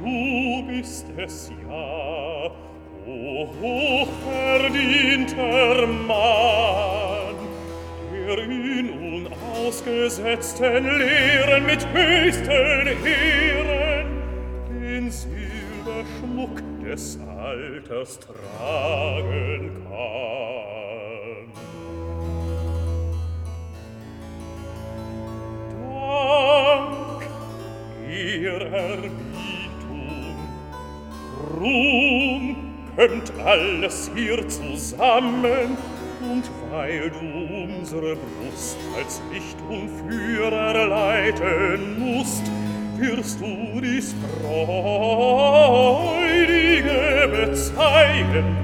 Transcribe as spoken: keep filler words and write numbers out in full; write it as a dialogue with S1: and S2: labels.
S1: Du bist es ja, o hochverdienter Mann, der in unausgesetzten Lehren mit höchsten Ehren den Silberschmuck des Alters tragen kann. Dank, Ehrerbietung, Ruhm kömmt alles hier zusammen, und weil du unsere Brust als Licht und Führer leiten musst, wirst du dies Freudige bezeigen